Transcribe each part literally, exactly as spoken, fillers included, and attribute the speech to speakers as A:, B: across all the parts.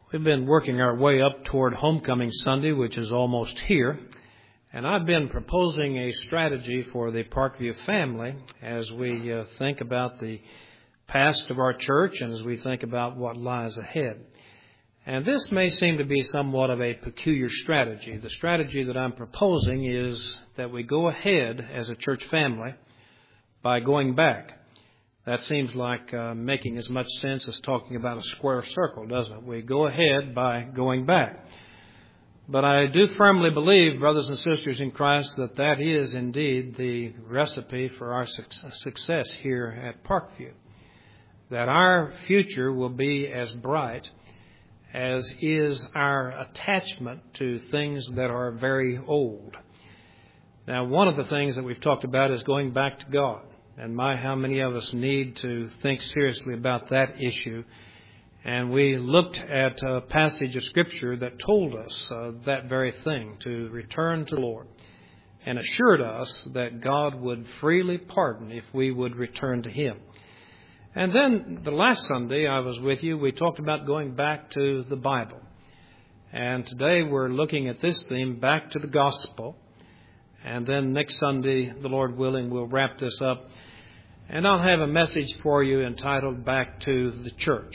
A: We've been working our way up toward Homecoming Sunday, which is almost here. And I've been proposing a strategy for the Parkview family as we uh, think about the past of our church and as we think about what lies ahead. And this may seem to be somewhat of a peculiar strategy. The strategy that I'm proposing is that we go ahead as a church family by going back. That seems like uh, making as much sense as talking about a square circle, doesn't it? We go ahead by going back. But I do firmly believe, brothers and sisters in Christ, that that is indeed the recipe for our success here at Parkview. That our future will be as bright as is our attachment to things that are very old. Now, one of the things that we've talked about is going back to God. And my, how many of us need to think seriously about that issue. And we looked at a passage of Scripture that told us uh, that very thing, to return to the Lord, and assured us that God would freely pardon if we would return to Him. And then the last Sunday I was with you, we talked about going back to the Bible. And today we're looking at this theme, back to the gospel. And then next Sunday, the Lord willing, we'll wrap this up. And I'll have a message for you entitled Back to the Church.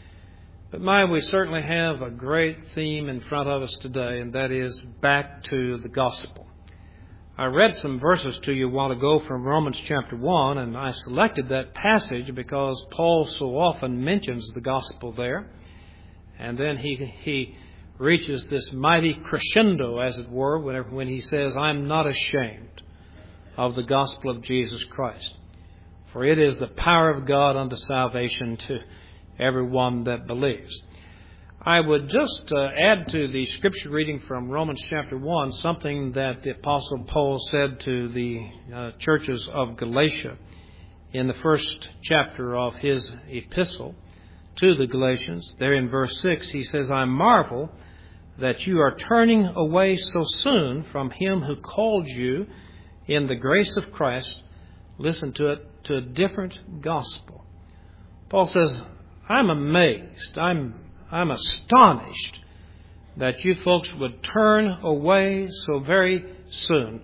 A: But my, we certainly have a great theme in front of us today, and that is back to the gospel. I read some verses to you a while ago from Romans chapter one, and I selected that passage because Paul so often mentions the gospel there. And then he he reaches this mighty crescendo, as it were, whenever, when he says, I'm not ashamed of the gospel of Jesus Christ. For it is the power of God unto salvation to everyone that believes. I would just uh, add to the scripture reading from Romans chapter one something that the Apostle Paul said to the uh, churches of Galatia in the first chapter of his epistle to the Galatians. There in verse six, he says, I marvel that you are turning away so soon from him who called you in the grace of Christ, listen to it, to a different gospel. Paul says, I'm amazed, I'm I'm astonished that you folks would turn away so very soon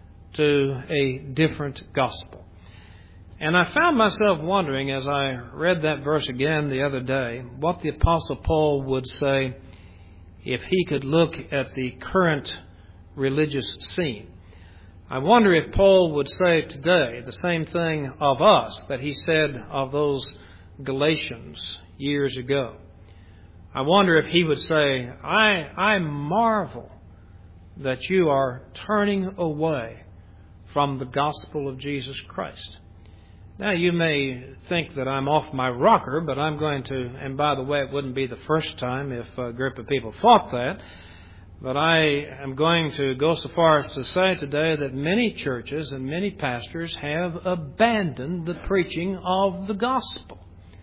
A: to a different gospel. And I found myself wondering as I read that verse again the other day, what the Apostle Paul would say if he could look at the current religious scene. I wonder if Paul would say today the same thing of us that he said of those Galatians years ago. I wonder if he would say, I, I marvel that you are turning away from the gospel of Jesus Christ. Now, you may think that I'm off my rocker, but I'm going to, and by the way, it wouldn't be the first time if a group of people thought that, but I am going to go so far as to say today that many churches and many pastors have abandoned the preaching of the gospel.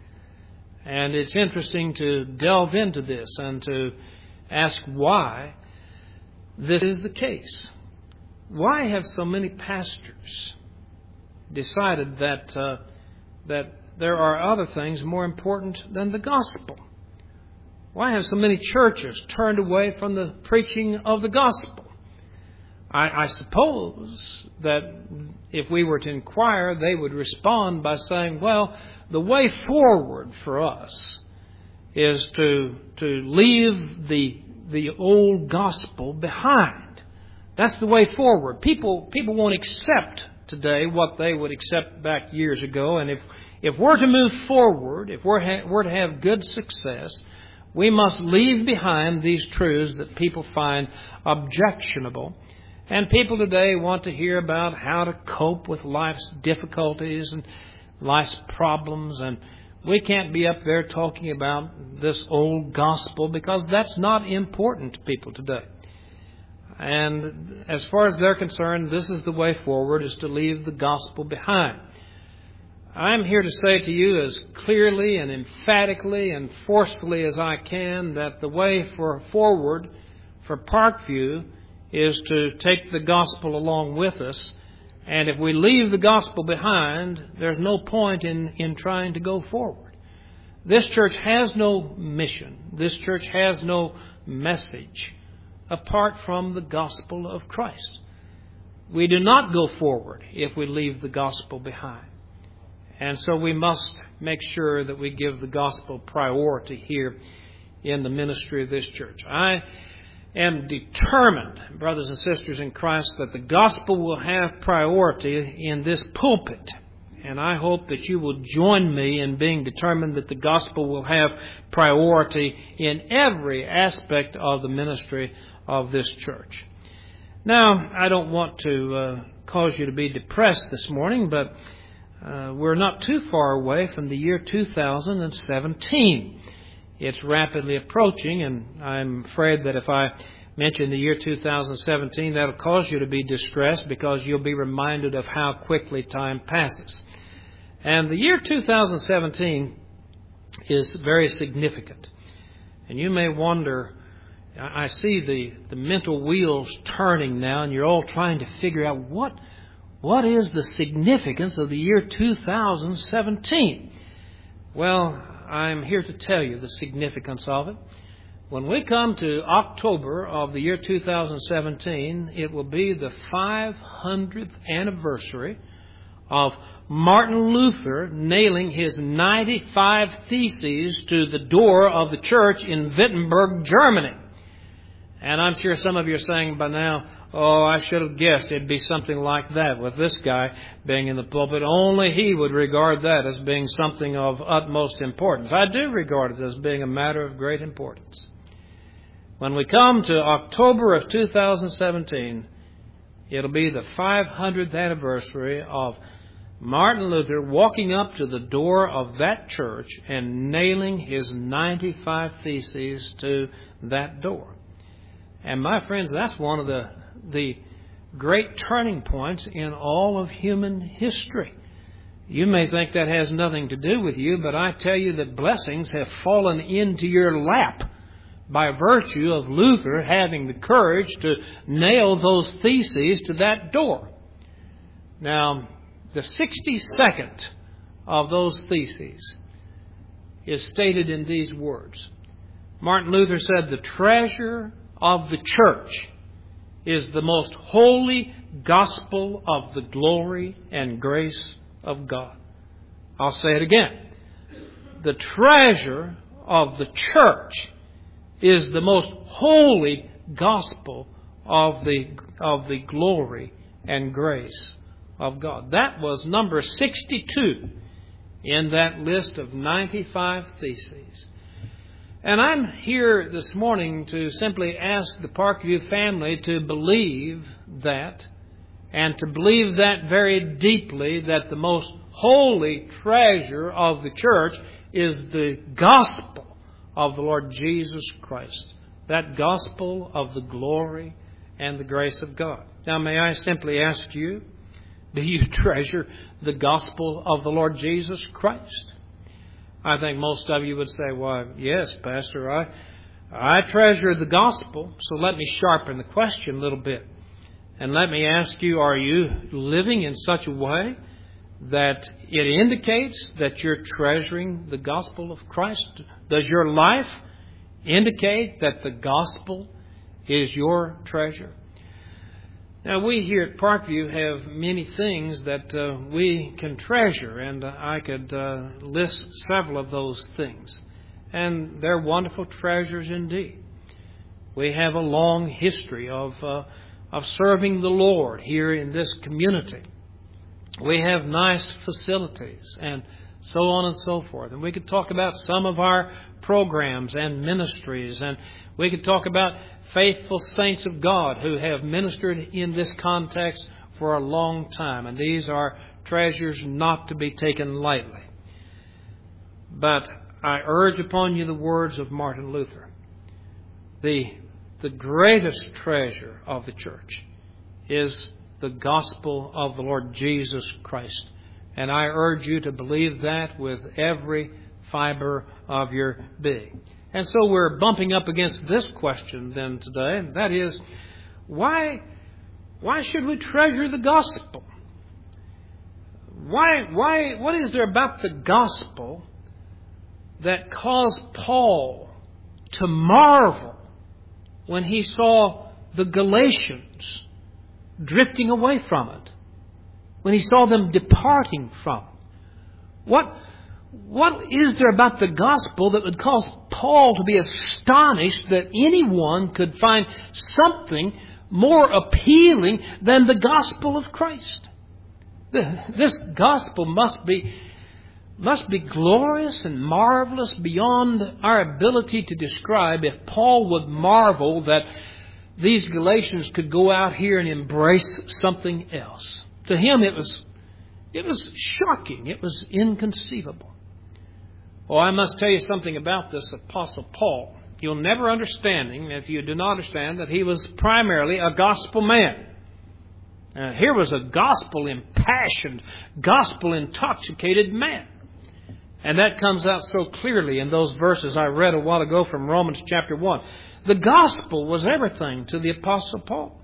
A: And it's interesting to delve into this and to ask why this is the case. Why have so many pastors decided that uh, that there are other things more important than the gospel? Why have so many churches turned away from the preaching of the gospel? I, I suppose that if we were to inquire, they would respond by saying, well, the way forward for us is to to leave the the old gospel behind. That's the way forward. People people won't accept today what they would accept back years ago. And if, if we're to move forward, if we're, ha- we're to have good success, we must leave behind these truths that people find objectionable. And people today want to hear about how to cope with life's difficulties and life's problems. And we can't be up there talking about this old gospel because that's not important to people today. And as far as they're concerned, this is the way forward, is to leave the gospel behind. I'm here to say to you as clearly and emphatically and forcefully as I can that the way for forward for Parkview is to take the gospel along with us. And if we leave the gospel behind, there's no point in, in trying to go forward. This church has no mission. This church has no message apart from the gospel of Christ. We do not go forward if we leave the gospel behind. And so we must make sure that we give the gospel priority here in the ministry of this church. I am determined, brothers and sisters in Christ, that the gospel will have priority in this pulpit. And I hope that you will join me in being determined that the gospel will have priority in every aspect of the ministry of this church. Now, I don't want to uh, cause you to be depressed this morning, but uh, we're not too far away from the year two thousand seventeen. It's rapidly approaching, and I'm afraid that if I mention the year two thousand seventeen, that'll cause you to be distressed because you'll be reminded of how quickly time passes. And the year two thousand seventeen is very significant. And you may wonder, I see the, the mental wheels turning now, and you're all trying to figure out what what is the significance of the year two thousand seventeen. Well, I'm here to tell you the significance of it. When we come to October of the year two thousand seventeen, it will be the five hundredth anniversary of Martin Luther nailing his ninety-five theses to the door of the church in Wittenberg, Germany. And I'm sure some of you are saying by now, oh, I should have guessed it'd be something like that with this guy being in the pulpit. Only he would regard that as being something of utmost importance. I do regard it as being a matter of great importance. When we come to October of two thousand seventeen, it'll be the five hundredth anniversary of Martin Luther walking up to the door of that church and nailing his ninety-five theses to that door. And my friends, that's one of the, the great turning points in all of human history. You may think that has nothing to do with you, but I tell you that blessings have fallen into your lap by virtue of Luther having the courage to nail those theses to that door. Now, the sixty-second of those theses is stated in these words. Martin Luther said, "The treasure of the church is the most holy gospel of the glory and grace of God." I'll say it again. The treasure of the church is the most holy gospel of the, of the glory and grace of God. That was number sixty-two in that list of ninety-five theses. And I'm here this morning to simply ask the Parkview family to believe that, and to believe that very deeply, that the most holy treasure of the church is the gospel of the Lord Jesus Christ. That gospel of the glory and the grace of God. Now, may I simply ask you, do you treasure the gospel of the Lord Jesus Christ? I think most of you would say, "Why, yes, Pastor, I I treasure the gospel." So let me sharpen the question a little bit. And let me ask you, are you living in such a way that it indicates that you're treasuring the gospel of Christ? Does your life indicate that the gospel is your treasure? Now, we here at Parkview have many things that uh, we can treasure, and uh, I could uh, list several of those things. And they're wonderful treasures indeed. We have a long history of, uh, of serving the Lord here in this community. We have nice facilities and so on and so forth. And we could talk about some of our programs and ministries, and we could talk about faithful saints of God who have ministered in this context for a long time. And these are treasures not to be taken lightly. But I urge upon you the words of Martin Luther. The, the greatest treasure of the church is the gospel of the Lord Jesus Christ. And I urge you to believe that with every fiber of your being. And so we're bumping up against this question then today, and that is, why, why should we treasure the gospel? Why, why, what is there about the gospel that caused Paul to marvel when he saw the Galatians drifting away from it, when he saw them departing from it? What, what is there about the gospel that would cause Paul to be astonished that anyone could find something more appealing than the gospel of Christ? This gospel must be must be glorious and marvelous beyond our ability to describe if Paul would marvel that these Galatians could go out here and embrace something else. To him it was it was shocking. It was inconceivable. Oh, I must tell you something about this Apostle Paul. You'll never understand him if you do not understand that he was primarily a gospel man. Uh, here was a gospel impassioned, gospel intoxicated man. And that comes out so clearly in those verses I read a while ago from Romans chapter one. The gospel was everything to the Apostle Paul.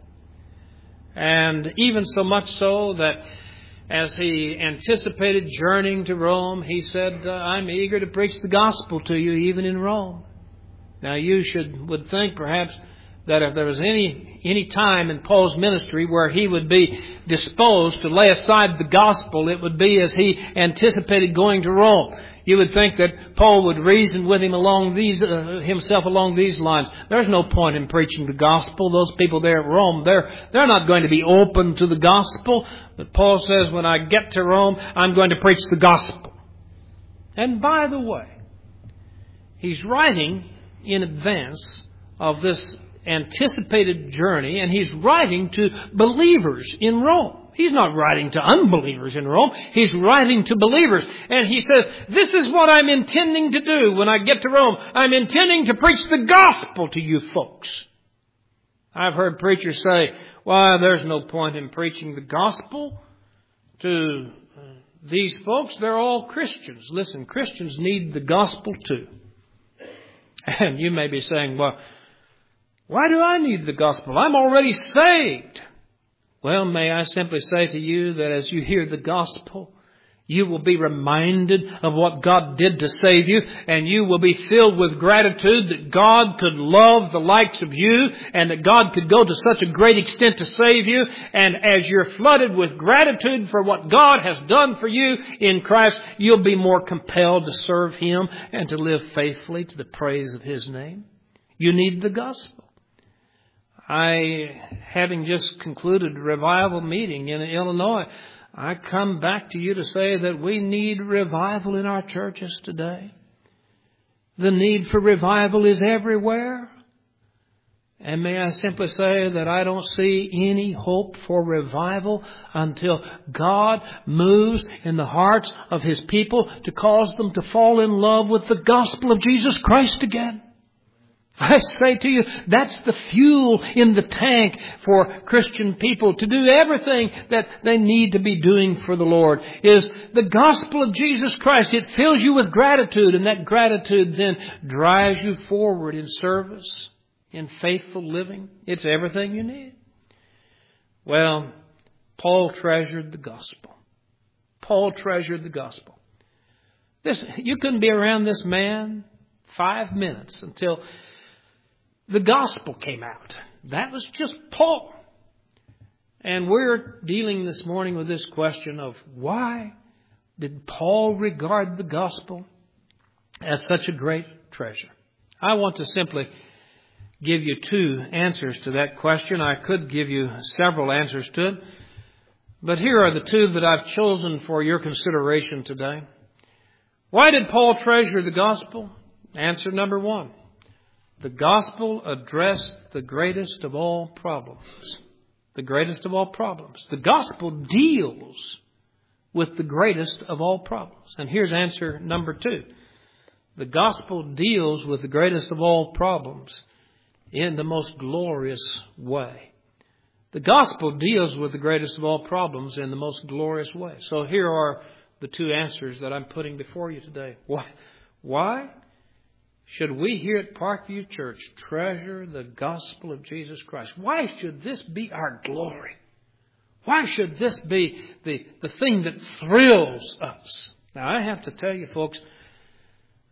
A: And even so much so that as he anticipated journeying to Rome, he said, uh, I'm eager to preach the gospel to you even in Rome. Now you should would think perhaps that if there was any any time in Paul's ministry where he would be disposed to lay aside the gospel, it would be as he anticipated going to Rome. You would think that Paul would reason with him along these uh, himself along these lines. There's no point in preaching the gospel. Those people there at Rome, they're they're not going to be open to the gospel. But Paul says, when I get to Rome, I'm going to preach the gospel. And by the way, he's writing in advance of this anticipated journey, and he's writing to believers in Rome. He's not writing to unbelievers in Rome. He's writing to believers. And he says, this is what I'm intending to do when I get to Rome. I'm intending to preach the gospel to you folks. I've heard preachers say, well, there's no point in preaching the gospel to these folks. They're all Christians. Listen, Christians need the gospel too. And you may be saying, well, why do I need the gospel? I'm already saved. Well, may I simply say to you that as you hear the gospel, you will be reminded of what God did to save you, and you will be filled with gratitude that God could love the likes of you, and that God could go to such a great extent to save you. And as you're flooded with gratitude for what God has done for you in Christ, you'll be more compelled to serve Him and to live faithfully to the praise of His name. You need the gospel. I, having just concluded a revival meeting in Illinois, I come back to you to say that we need revival in our churches today. The need for revival is everywhere. And may I simply say that I don't see any hope for revival until God moves in the hearts of His people to cause them to fall in love with the gospel of Jesus Christ again. I say to you, that's the fuel in the tank for Christian people to do everything that they need to be doing for the Lord. Is the gospel of Jesus Christ. It fills you with gratitude, and that gratitude then drives you forward in service, in faithful living. It's everything you need. Well, Paul treasured the gospel. Paul treasured the gospel. This, you couldn't be around this man five minutes until the gospel came out. That was just Paul. And we're dealing this morning with this question of why did Paul regard the gospel as such a great treasure? I want to simply give you two answers to that question. I could give you several answers to it, but here are the two that I've chosen for your consideration today. Why did Paul treasure the gospel? Answer number one. The gospel addressed the greatest of all problems. The greatest of all problems. The gospel deals with the greatest of all problems. And here's answer number two. The gospel deals with the greatest of all problems in the most glorious way. The gospel deals with the greatest of all problems in the most glorious way. So here are the two answers that I'm putting before you today. Why? Why should we here at Parkview Church treasure the gospel of Jesus Christ? Why should this be our glory? Why should this be the, the thing that thrills us? Now, I have to tell you, folks,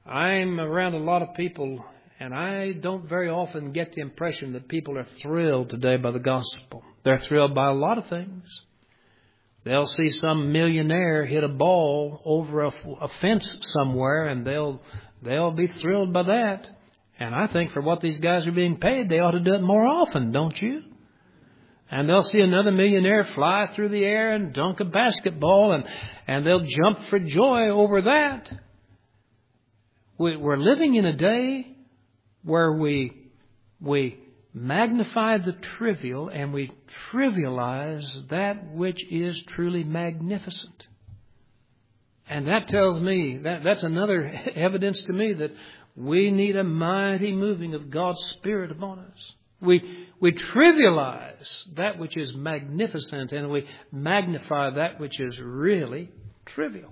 A: I'm around a lot of people, and I don't very often get the impression that people are thrilled today by the gospel. They're thrilled by a lot of things. They'll see some millionaire hit a ball over a, a fence somewhere, and they'll they'll be thrilled by that. And I think for what these guys are being paid, they ought to do it more often, don't you? And they'll see another millionaire fly through the air and dunk a basketball, and, and they'll jump for joy over that. We, we're living in a day where we we magnify the trivial and we trivialize that which is truly magnificent. And that tells me, that that's another evidence to me that we need a mighty moving of God's Spirit upon us. We we trivialize that which is magnificent and we magnify that which is really trivial.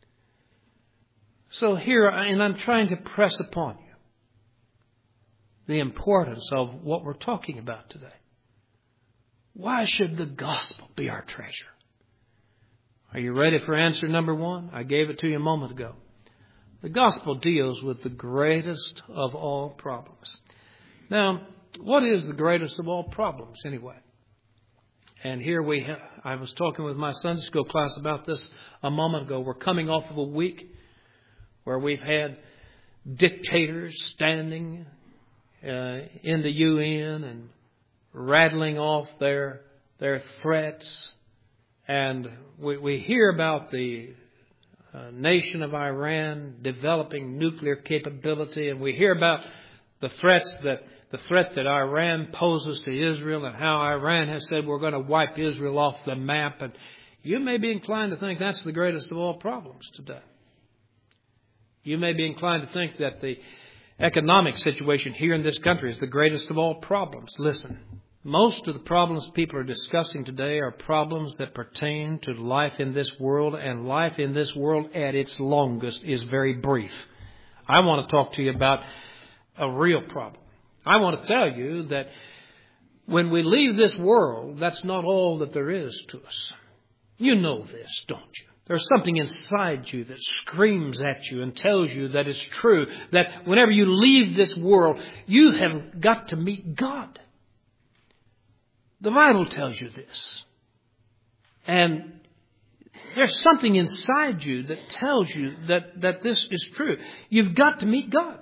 A: So here, and I'm trying to press upon you the importance of what we're talking about today. Why should the gospel be our treasure? Are you ready for answer number one? I gave it to you a moment ago. The gospel deals with the greatest of all problems. Now, what is the greatest of all problems anyway? And here we have, I was talking with my Sunday school class about this a moment ago. We're coming off of a week where we've had dictators standing uh, in the U N and rattling off their their threats. And we, we hear about the uh, nation of Iran developing nuclear capability, and we hear about the threats that the threat that Iran poses to Israel, and how Iran has said we're going to wipe Israel off the map. And you may be inclined to think that's the greatest of all problems today. You may be inclined to think that the economic situation here in this country is the greatest of all problems. Listen, most of the problems people are discussing today are problems that pertain to life in this world, and life in this world at its longest is very brief. I want to talk to you about a real problem. I want to tell you that when we leave this world, that's not all that there is to us. You know this, don't you? There's something inside you that screams at you and tells you that it's true, that whenever you leave this world, you have got to meet God. The Bible tells you this. And there's something inside you that tells you that, that this is true. You've got to meet God.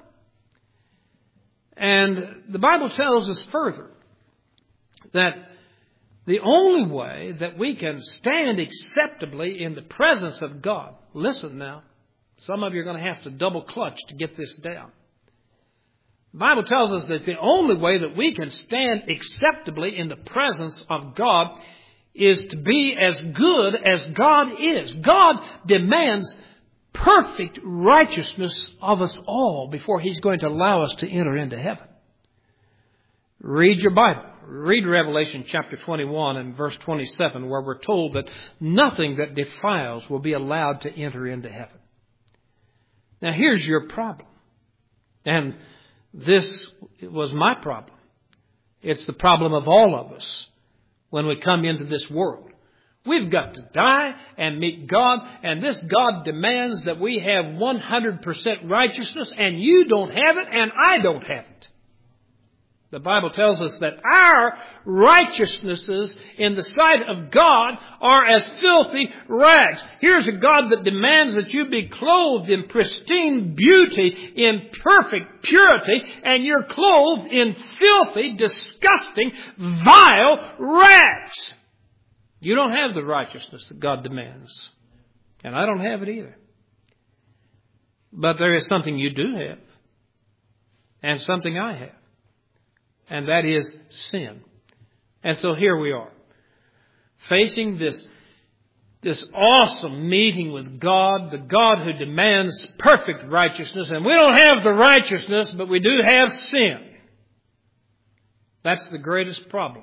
A: And the Bible tells us further that the only way that we can stand acceptably in the presence of God, listen now, some of you are going to have to double clutch to get this down. The Bible tells us that the only way that we can stand acceptably in the presence of God is to be as good as God is. God demands perfect righteousness of us all before He's going to allow us to enter into heaven. Read your Bible. Read Revelation chapter twenty-one and verse twenty-seven, where we're told that nothing that defiles will be allowed to enter into heaven. Now here's your problem. And this was my problem. It's the problem of all of us when we come into this world. We've got to die and meet God, and this God demands that we have one hundred percent righteousness, and you don't have it, and I don't have it. The Bible tells us that our righteousnesses in the sight of God are as filthy rags. Here's a God that demands that you be clothed in pristine beauty, in perfect purity, and you're clothed in filthy, disgusting, vile rags. You don't have the righteousness that God demands. And I don't have it either. But there is something you do have. And something I have. And that is sin. And so here we are. Facing this, this awesome meeting with God. The God who demands perfect righteousness. And we don't have the righteousness, but we do have sin. That's the greatest problem,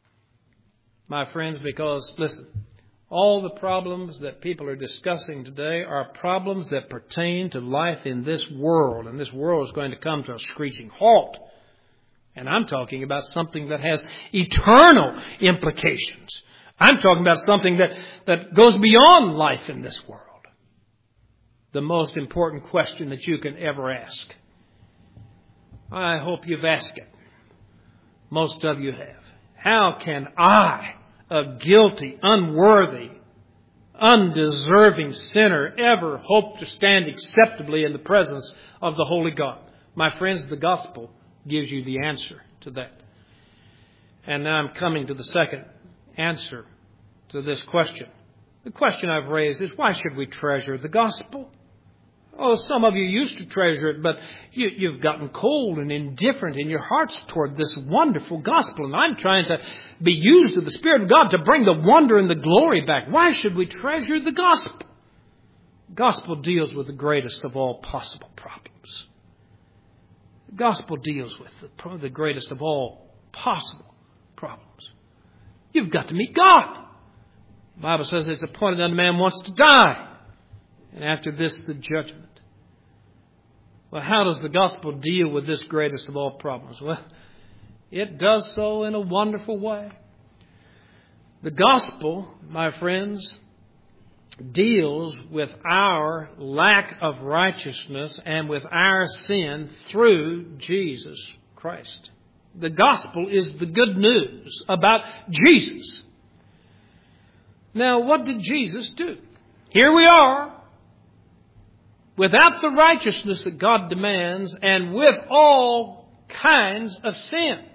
A: my friends, because, listen, all the problems that people are discussing today are problems that pertain to life in this world. And this world is going to come to a screeching halt. And I'm talking about something that has eternal implications. I'm talking about something that, that goes beyond life in this world. the most important question that you can ever ask. I hope you've asked it. Most of you have. How can I, a guilty, unworthy, undeserving sinner, ever hope to stand acceptably in the presence of the Holy God? My friends, the gospel gives you the answer to that. And now I'm coming to the second answer to this question. The question I've raised is, why should we treasure the gospel? Oh, some of you used to treasure it, but you, you've gotten cold and indifferent in your hearts toward this wonderful gospel. And I'm trying to be used of the Spirit of God to bring the wonder and the glory back. Why should we treasure the gospel? The gospel deals with the greatest of all possible problems. The gospel deals with the, the greatest of all possible problems. You've got to meet God. The Bible says it's appointed that a man wants to die. And after this, the judgment. Well, how does the gospel deal with this greatest of all problems? Well, it does so in a wonderful way. The gospel, my friends, deals with our lack of righteousness and with our sin through Jesus Christ. The gospel is the good news about Jesus. Now, what did Jesus do? Here we are, without the righteousness that God demands and with all kinds of sin.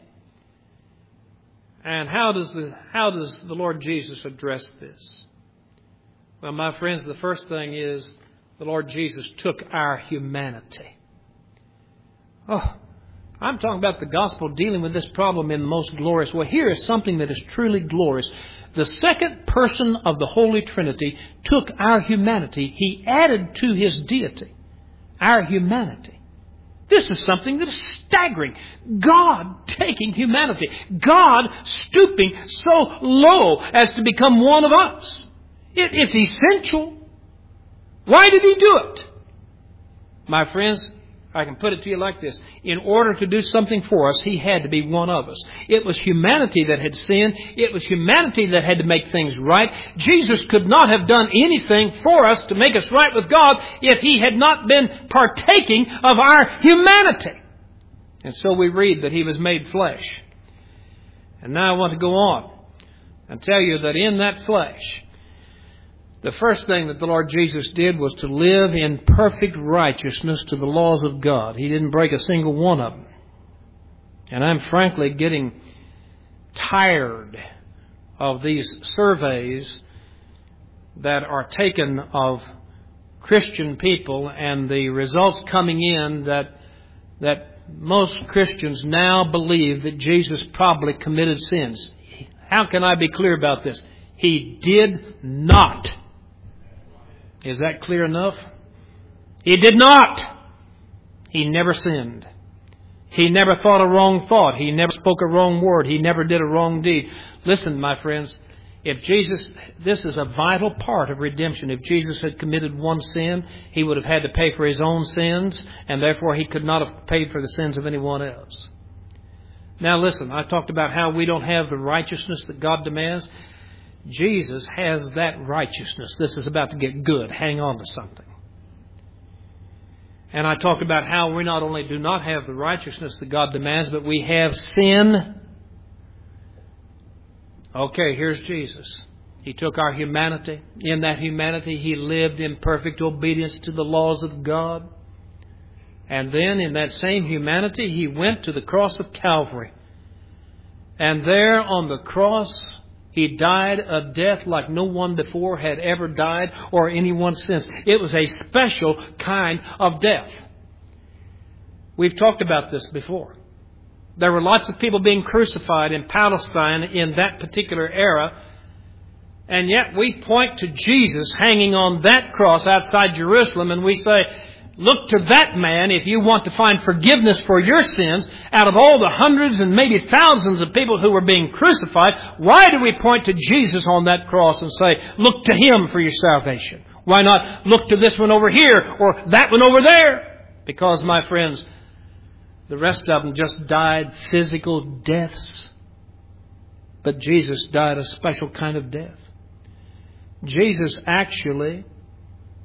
A: And how does the, how does the Lord Jesus address this? Well, my friends, the first thing is the Lord Jesus took our humanity. Oh, I'm talking about the gospel dealing with this problem in the most glorious way. Here is something that is truly glorious. The second person of the Holy Trinity took our humanity. He added to His deity our humanity. This is something that is staggering. God taking humanity. God stooping so low as to become one of us. It, it's essential. Why did He do it? My friends, I can put it to you like this. In order to do something for us, He had to be one of us. It was humanity that had sinned. It was humanity that had to make things right. Jesus could not have done anything for us to make us right with God if He had not been partaking of our humanity. And so we read that He was made flesh. And now I want to go on and tell you that in that flesh, the first thing that the Lord Jesus did was to live in perfect righteousness to the laws of God. He didn't break a single one of them. And I'm frankly getting tired of these surveys that are taken of Christian people and the results coming in that that most Christians now believe that Jesus probably committed sins. How can I be clear about this? He did not. Is that clear enough? He did not. He never sinned. He never thought a wrong thought. He never spoke a wrong word. He never did a wrong deed. Listen, my friends, if Jesus, this is a vital part of redemption. If Jesus had committed one sin, He would have had to pay for His own sins, and therefore He could not have paid for the sins of anyone else. Now listen, I talked about how we don't have the righteousness that God demands. Jesus has that righteousness. This is about to get good. Hang on to something. And I talked about how we not only do not have the righteousness that God demands, but we have sin. Okay, here's Jesus. He took our humanity. In that humanity, He lived in perfect obedience to the laws of God. And then in that same humanity, He went to the cross of Calvary. And there on the cross, He died a death like no one before had ever died or anyone since. It was a special kind of death. We've talked about this before. There were lots of people being crucified in Palestine in that particular era. And yet we point to Jesus hanging on that cross outside Jerusalem and we say, look to that man if you want to find forgiveness for your sins. Out of all the hundreds and maybe thousands of people who were being crucified, why do we point to Jesus on that cross and say, look to Him for your salvation? Why not look to this one over here or that one over there? Because, my friends, the rest of them just died physical deaths. But Jesus died a special kind of death. Jesus actually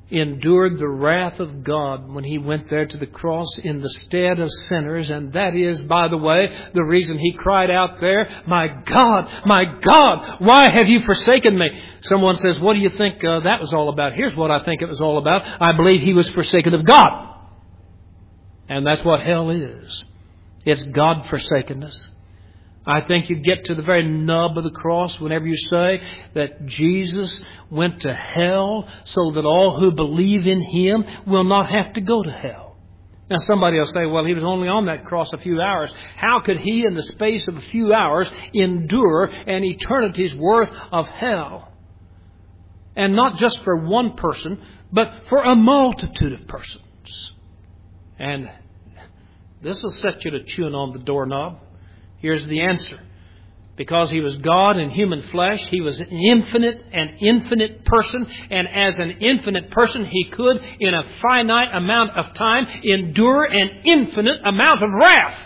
A: endured the wrath of God when He went there to the cross in the stead of sinners. And that is, by the way, the reason He cried out there, "My God, my God, why have you forsaken me?" Someone says, "What do you think uh, that was all about?" Here's what I think it was all about. I believe He was forsaken of God. And that's what hell is. It's God-forsakenness. I think you get to the very nub of the cross whenever you say that Jesus went to hell so that all who believe in Him will not have to go to hell. Now somebody will say, well, He was only on that cross a few hours. How could He, in the space of a few hours, endure an eternity's worth of hell? And not just for one person, but for a multitude of persons. And this will set you to chewing on the doorknob. Here's the answer. Because He was God in human flesh, He was an infinite and infinite person. And as an infinite person, He could, in a finite amount of time, endure an infinite amount of wrath.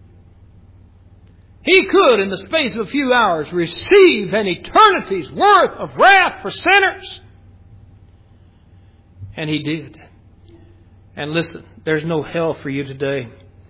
A: He could, in the space of a few hours, receive an eternity's worth of wrath for sinners. And He did. And listen, there's no hell for you today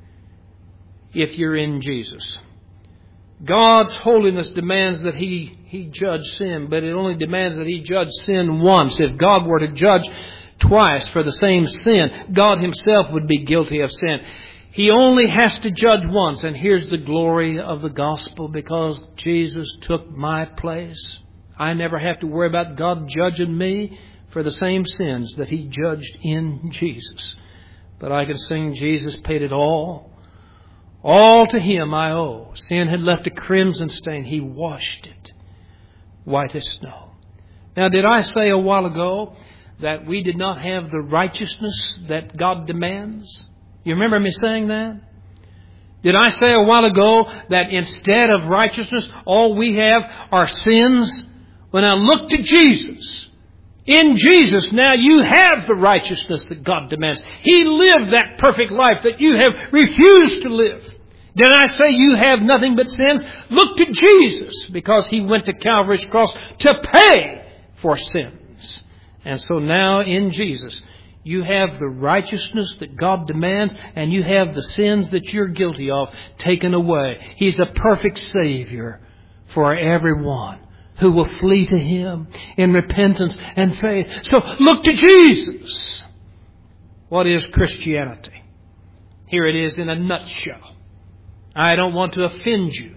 A: if you're in Jesus. God's holiness demands that He, He judge sin, but it only demands that He judge sin once. If God were to judge twice for the same sin, God Himself would be guilty of sin. He only has to judge once. And here's the glory of the gospel, because Jesus took my place. I never have to worry about God judging me for the same sins that He judged in Jesus. But I can sing, Jesus paid it all. All to Him I owe. Sin had left a crimson stain. He washed it white as snow. Now, did I say a while ago that we did not have the righteousness that God demands? You remember me saying that? Did I say a while ago that instead of righteousness, all we have are sins? When I look to Jesus, in Jesus now you have the righteousness that God demands. He lived that perfect life that you have refused to live. Did I say you have nothing but sins? Look to Jesus, because He went to Calvary's cross to pay for sins. And so now in Jesus, you have the righteousness that God demands, and you have the sins that you're guilty of taken away. He's a perfect Savior for everyone who will flee to Him in repentance and faith. So look to Jesus. What is Christianity? Here it is in a nutshell. I don't want to offend you.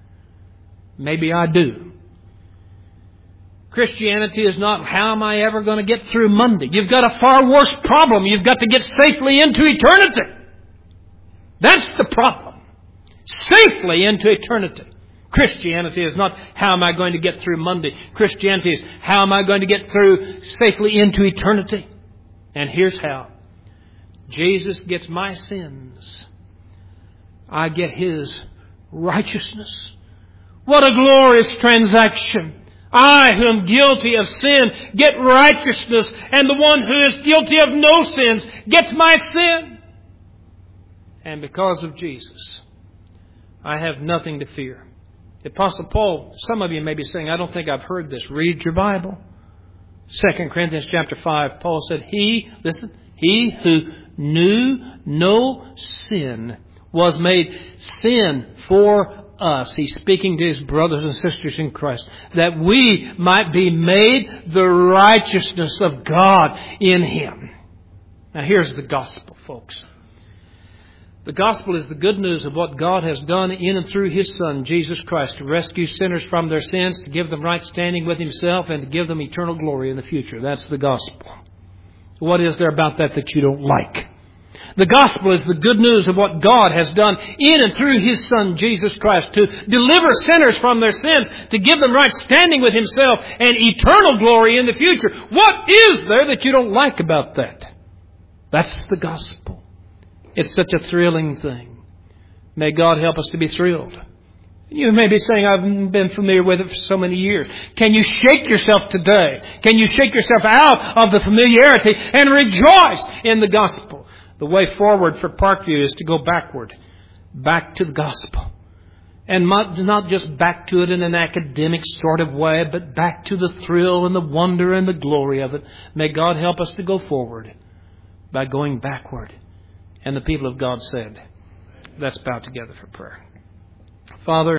A: Maybe I do. Christianity is not, how am I ever going to get through Monday? You've got a far worse problem. You've got to get safely into eternity. That's the problem. Safely into eternity. Christianity is not, how am I going to get through Monday? Christianity is, how am I going to get through safely into eternity? And here's how. Jesus gets my sins. I get His righteousness. What a glorious transaction. I, who am guilty of sin, get righteousness, and the one who is guilty of no sins gets my sin. And because of Jesus, I have nothing to fear. The Apostle Paul, some of you may be saying, I don't think I've heard this. Read your Bible. Second Corinthians chapter five, Paul said, He, listen, He who knew no sin was made sin for us. He's speaking to His brothers and sisters in Christ, that we might be made the righteousness of God in Him. Now here's the gospel, folks. The gospel is the good news of what God has done in and through His Son, Jesus Christ, to rescue sinners from their sins, to give them right standing with Himself, and to give them eternal glory in the future. That's the gospel. What is there about that that you don't like? The gospel is the good news of what God has done in and through His Son, Jesus Christ, to deliver sinners from their sins, to give them right standing with Himself and eternal glory in the future. What is there that you don't like about that? That's the gospel. It's such a thrilling thing. May God help us to be thrilled. You may be saying, I've been familiar with it for so many years. Can you shake yourself today? Can you shake yourself out of the familiarity and rejoice in the gospel? The way forward for Parkview is to go backward, back to the gospel. And not just back to it in an academic sort of way, but back to the thrill and the wonder and the glory of it. May God help us to go forward by going backward. And the people of God said, let's bow together for prayer. Father,